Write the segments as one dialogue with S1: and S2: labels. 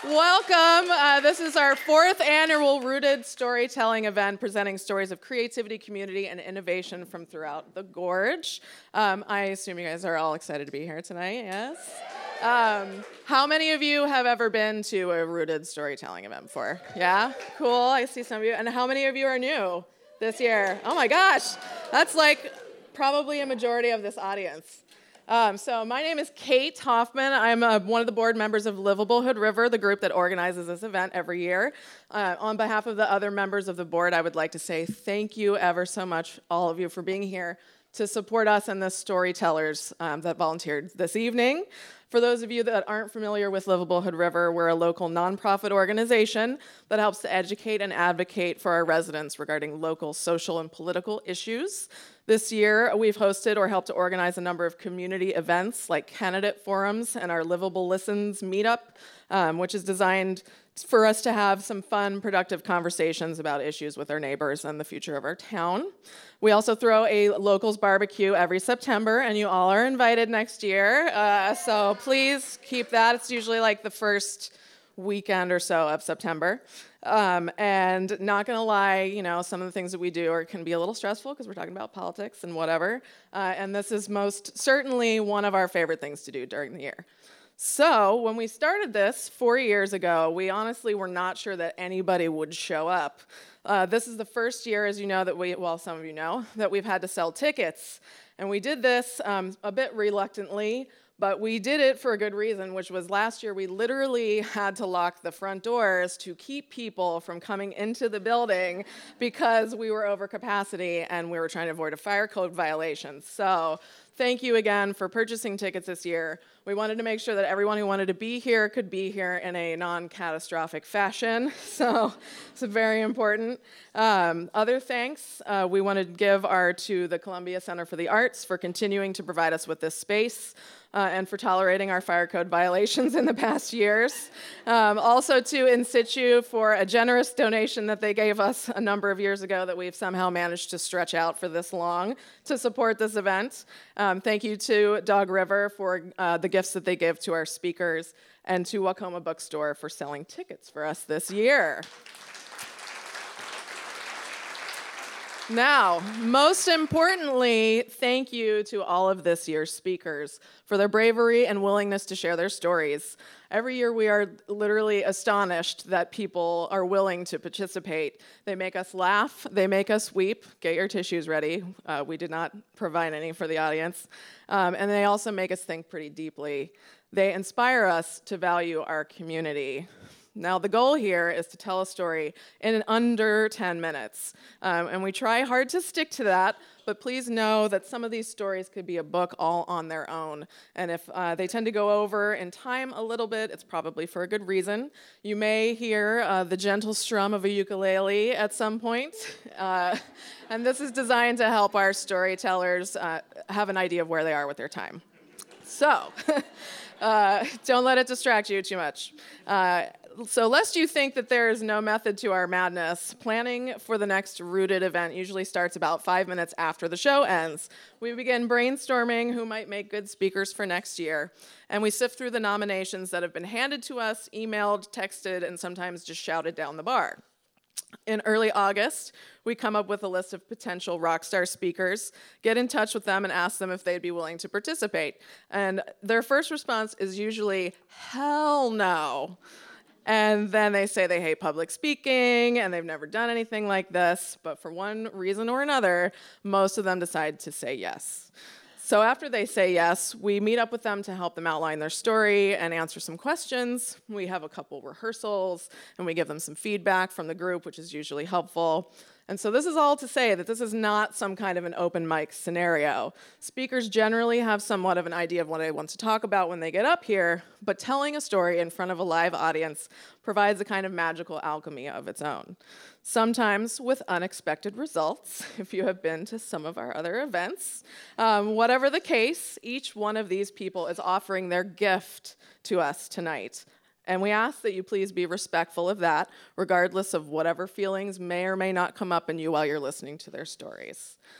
S1: Welcome. This is our fourth annual Rooted Storytelling event presenting stories of creativity, community, and innovation from throughout the Gorge. I assume you guys are all excited to be here tonight, yes? How many of you have ever been to a Rooted Storytelling event before? Yeah? Cool. I see some of you. And how many of you are new this year? Oh my gosh. That's like probably a majority of this audience. So my name is Kate Hoffman. I'm one of the board members of Livable Hood River, the group that organizes this event every year. On behalf of the other members of the board, I would like to say thank you ever so much, all of you, for being here to support us and the storytellers that volunteered this evening. For those of you that aren't familiar with Livable Hood River, we're a local nonprofit organization that helps to educate and advocate for our residents regarding local social and political issues. This year, we've hosted or helped to organize a number of community events like candidate forums and our Livable Listens meetup, which is designed for us to have some fun, productive conversations about issues with our neighbors and the future of our town. We also throw a locals barbecue every September, and you all are invited next year. So please keep that. It's usually like the first weekend or so of September. And not gonna lie, some of the things that we do can be a little stressful because we're talking about politics and whatever. And this is most certainly one of our favorite things to do during the year. So when we started this 4 years ago, we honestly were not sure that anybody would show up. This is the first year, as you know, that some of you know, that we've had to sell tickets. And we did this a bit reluctantly, but we did it for a good reason, which was last year we literally had to lock the front doors to keep people from coming into the building because we were over capacity and we were trying to avoid a fire code violation. So thank you again for purchasing tickets this year. We wanted to make sure that everyone who wanted to be here could be here in a non-catastrophic fashion, so it's very important. Other thanks we want to give are to the Columbia Center for the Arts for continuing to provide us with this space and for tolerating our fire code violations in the past years. Also to In Situ for a generous donation that they gave us a number of years ago that we've somehow managed to stretch out for this long to support this event. Thank you to Dog River for the gifts that they give to our speakers, and to Wacoma Bookstore for selling tickets for us this year. Now, most importantly, thank you to all of this year's speakers for their bravery and willingness to share their stories. Every year we are literally astonished that people are willing to participate. They make us laugh, they make us weep. Get your tissues ready. We did not provide any for the audience. And they also make us think pretty deeply. They inspire us to value our community. Now, the goal here is to tell a story in under 10 minutes, and we try hard to stick to that, but please know that some of these stories could be a book all on their own, and if they tend to go over in time a little bit, it's probably for a good reason. You may hear the gentle strum of a ukulele at some point, and this is designed to help our storytellers have an idea of where they are with their time. So, don't let it distract you too much. So lest you think that there is no method to our madness, planning for the next Rooted event usually starts about 5 minutes after the show ends. We begin brainstorming who might make good speakers for next year, and we sift through the nominations that have been handed to us, emailed, texted, and sometimes just shouted down the bar. In early August, we come up with a list of potential rock star speakers, get in touch with them and ask them if they'd be willing to participate. And their first response is usually, hell no. And then they say they hate public speaking and they've never done anything like this, but for one reason or another, most of them decide to say yes. So after they say yes, we meet up with them to help them outline their story and answer some questions. We have a couple rehearsals and we give them some feedback from the group, which is usually helpful. And so this is all to say that this is not some kind of an open mic scenario. Speakers generally have somewhat of an idea of what they want to talk about when they get up here, but telling a story in front of a live audience provides a kind of magical alchemy of its own. Sometimes with unexpected results, if you have been to some of our other events. Whatever the case, each one of these people is offering their gift to us tonight. And we ask that you please be respectful of that, regardless of whatever feelings may or may not come up in you while you're listening to their stories.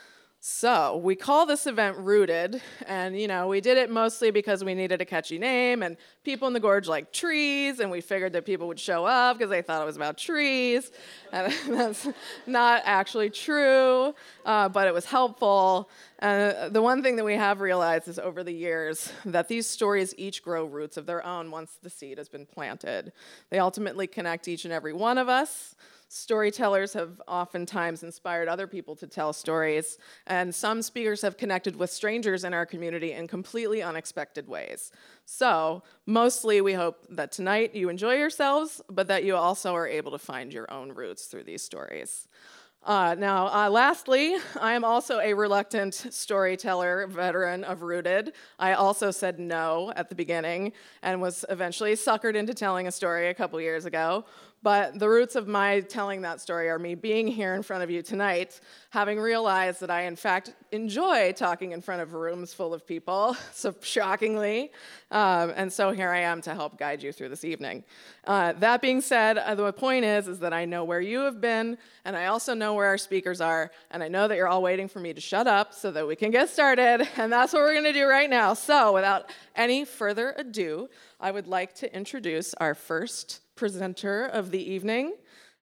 S1: So we call this event Rooted, and we did it mostly because we needed a catchy name, and people in the gorge like trees, and we figured that people would show up because they thought it was about trees, and that's not actually true, but it was helpful. The one thing that we have realized is over the years that these stories each grow roots of their own once the seed has been planted. They ultimately connect each and every one of us. Storytellers have oftentimes inspired other people to tell stories, and some speakers have connected with strangers in our community in completely unexpected ways. So, mostly we hope that tonight you enjoy yourselves, but that you also are able to find your own roots through these stories. Lastly, I am also a reluctant storyteller, veteran of Rooted. I also said no at the beginning and was eventually suckered into telling a story a couple years ago. But the roots of my telling that story are me being here in front of you tonight, having realized that I, in fact, enjoy talking in front of rooms full of people, so shockingly. And so here I am to help guide you through this evening. That being said, the point is that I know where you have been, and I also know where our speakers are, and I know that you're all waiting for me to shut up so that we can get started, and that's what we're going to do right now. So without any further ado, I would like to introduce our first presenter of the evening.